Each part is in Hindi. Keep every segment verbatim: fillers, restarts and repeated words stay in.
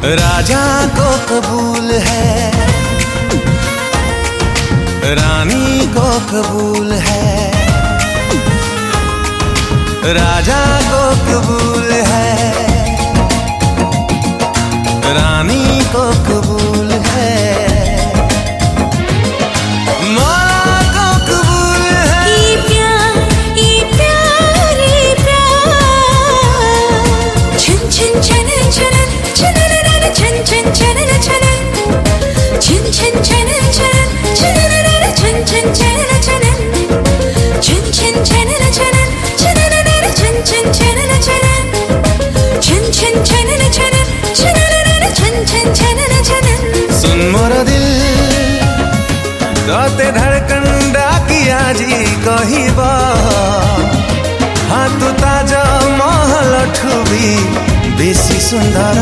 राजा को कबूल है, रानी को कबूल है, राजा को कबूल है, रानी को कबूल है, मौला को कबूल है। ये प्यार, ये प्यार, ये प्यार, छन छन छनन छनन छनन छन छन छनन छनन छन छन छनन छनन छनन छन छन छनन छनन छन छन छनन छनन छनन छन छन छनन छनन छन छन छनन छनन छनन छन छन छनन छनन। सुन मोर दिल तोते धड़कन डाकिया जी कहिबा, हाथ ताजा महल ठुबी बेसी सुंदर।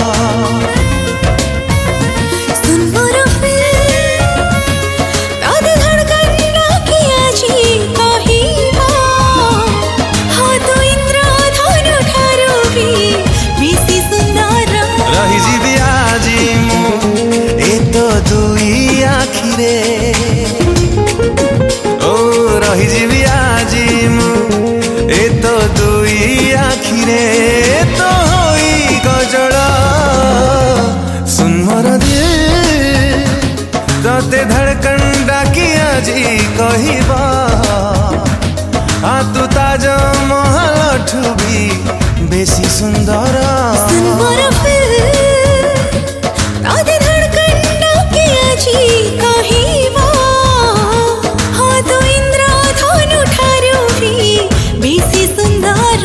सुन मोर दिल तोते धड़कन डाकिया जी कहिबा, हाथ इंद्रधनु ठारू भी बेसी सुंदर। रही जीवी आजी मु ए तो दुई आखिरे, ओ रही जीवी आजी मु ए तो दुई आखिरे तो होई गजल। सुन मोर दिल तोते धड़कन डाकिया जी कहिबा, हाथ ताजा महल ठुबी बेसी सुंदर। सुन मोर दिल तोते धड़कन डाकिया जी कहिबा, हाथ इंद्रधनु ठारू भी बेसी सुंदर।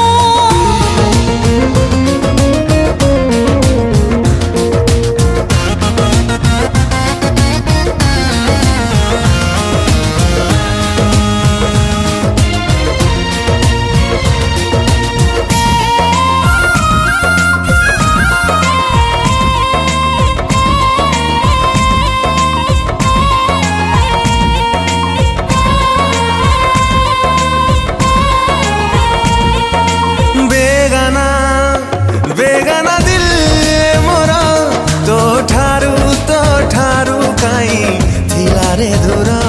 बेगाना दिल मोरा तो ठारू तो ठारू काई थिला रे दूरा।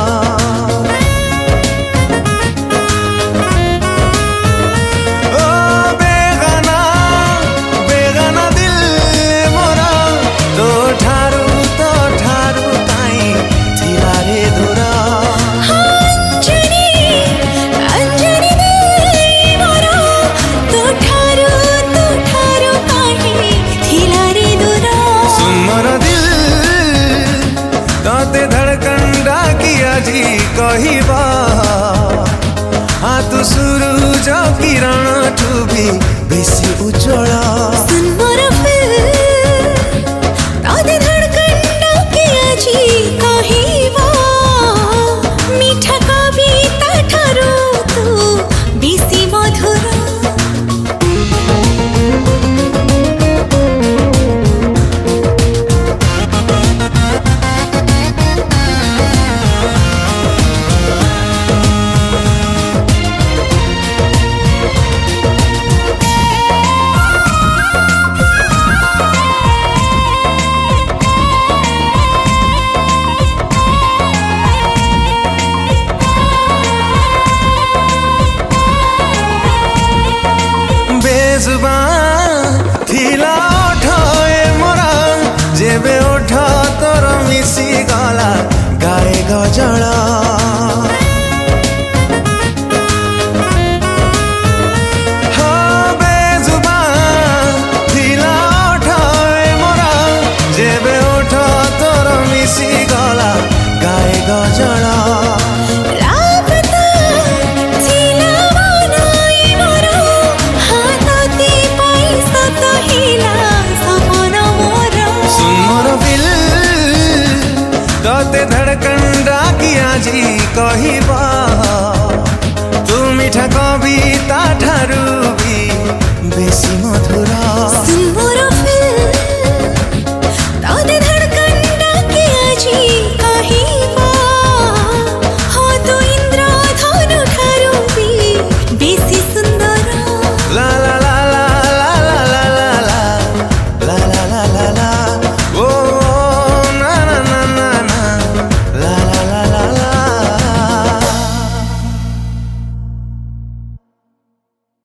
ओ बेगाना बेगाना दिल मोरा तो ठारू तो ठारू काई थिला रे दूरा। अंजनी अंजनी दिल मोरा तो ठारू तो ठारू काई थिला रे दूरा। सुन मोर दिल तोते धड़कन डाकिया जी कहिबा, हाथ सुरुज किरण ठुबी बेसी उज्जवल। सुन मोर दिल तोते धड़कन डाकिया जी कहिबा, मीठा कविता ठारू तू बेसी मधुर। बेजुबान थिला ओठ ए मोरा, जेबे ओठ तोर मिसी गला गाए गजल। हो बेजुबान थिला ओठ ए मोरा, जेबे ओठ तोर मिसी गला गाए गजल। तोते धड़कन डाकिया जी कहिबा, तू मीठा कविता ठारू भी बेसी मधुर। सुन मोर दिल तोते धड़कन डाकिया जी कहिबा, हाथ इंद्रधनु ठारू भी बेसी सुंदर। ला ला ला ला ला ला ला ला ला ला ला ला। ला